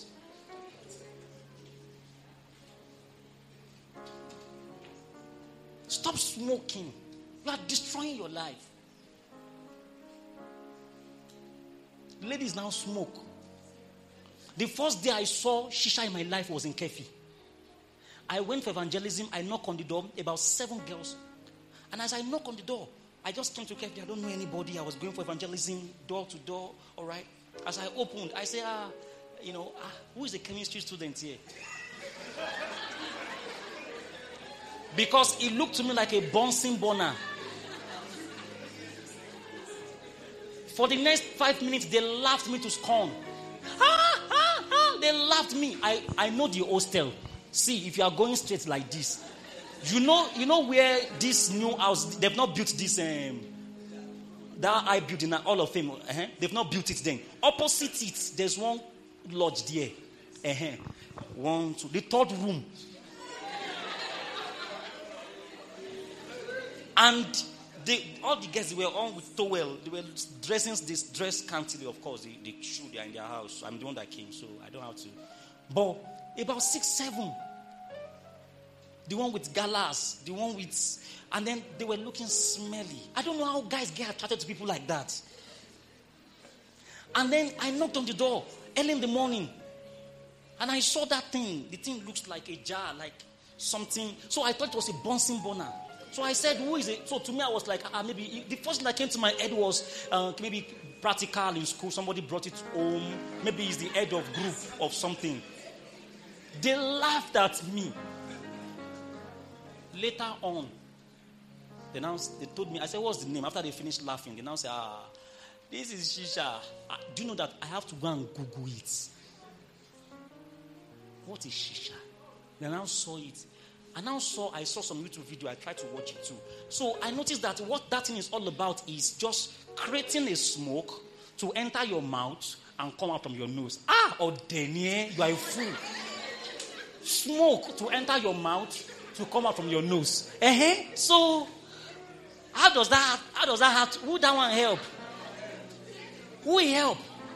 Stop smoking. You are destroying your life. Ladies now smoke. The first day I saw shisha in my life was in Kefi. I went for evangelism. I knocked on the door. About seven girls. And as I knocked on the door, I just came to Kefi. I don't know anybody. I was going for evangelism, door to door. All right. As I opened, I said, ah, you know, ah, who is the chemistry student here? Because he looked to me like a bouncing boner. For the next five minutes, they laughed me to scorn. Ah, ah, ah, they laughed me. I, I know the hostel. See, if you are going straight like this, you know, you know where this new house, they've not built this, um, that I building, all of them, uh-huh, they've not built it then. Opposite it, there's one lodge there. Uh-huh. One, two, the third room. And They, all the guests, they were on with towel. They were dressing this dress scantily, of course. They, they should, they are in their house. I'm the one that came, so I don't have to. But about six, seven. The one with galas, the one with... And then they were looking smelly. I don't know how guys get attracted to people like that. And then I knocked on the door early in the morning. And I saw that thing. The thing looks like a jar, like something. So I thought it was a Bunsen burner. So I said, who is it? So to me, I was like, ah, maybe... The first thing that came to my head was uh, maybe practical in school. Somebody brought it home. Maybe it's the head of group of something. They laughed at me. Later on, they now they told me, I said, what's the name? After they finished laughing, they now say, ah, this is shisha. Uh, do you know that I have to go and Google it? What is shisha? They now saw it. I now saw, I saw some YouTube video. I tried to watch it too. So I noticed that what that thing is all about is just creating a smoke to enter your mouth and come out from your nose. Ah, oh, Daniel, you are a fool. Smoke to enter your mouth to come out from your nose. Uh-huh. So, how does that, how does that have to, who that one help? Who will help?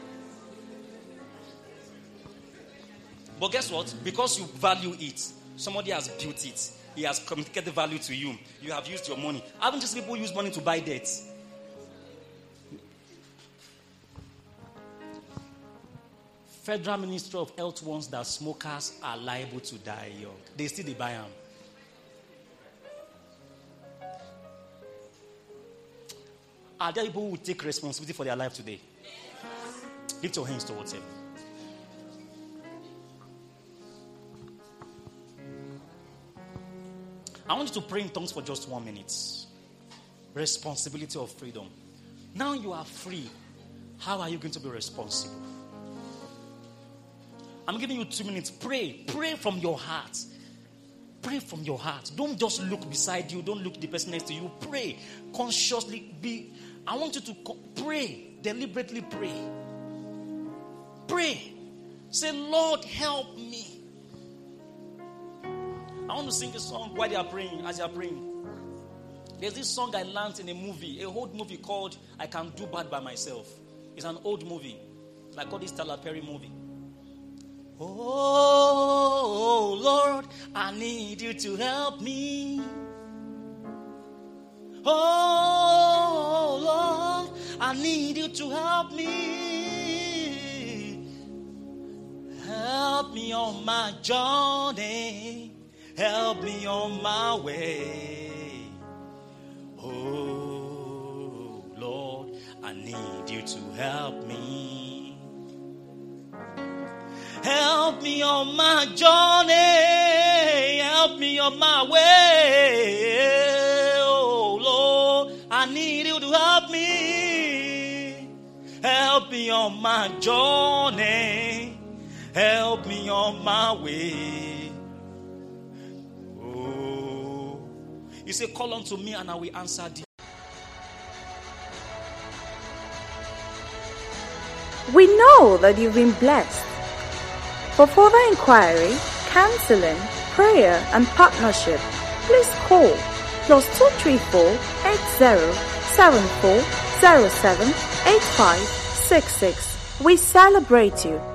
But guess what? Because you value it, somebody has built it. He has communicated the value to you. You have used your money. Haven't just people use money to buy debt? Federal Ministry of Health warns that smokers are liable to die young. They still they buy them. Are there people who take responsibility for their life today? Lift your hands towards him. I want you to pray in tongues for just one minute. Responsibility of freedom. Now you are free. How are you going to be responsible? I'm giving you two minutes. Pray. Pray from your heart. Pray from your heart. Don't just look beside you. Don't look the person next to you. Pray. Consciously be. I want you to co- pray. Deliberately pray. Pray. Say, Lord, help me. I want to sing a song while they are praying, as they are praying. There's this song I learned in a movie, a old movie called I Can Do Bad By Myself. It's an old movie. Like all this Tyler Perry movie. Oh, Lord, I need you to help me. Oh, Lord, I need you to help me. Help me on my journey. Help me on my way. Oh, Lord, I need you to help me. Help me on my journey. Help me on my way. Oh, Lord, I need you to help me. Help me on my journey. Help me on my way. Oh, you say, call unto me and I will answer thee. We know that you've been blessed. For further inquiry, counseling, prayer, and partnership, please call plus two three four eight zero seven four zero seven eight five six six. We celebrate you.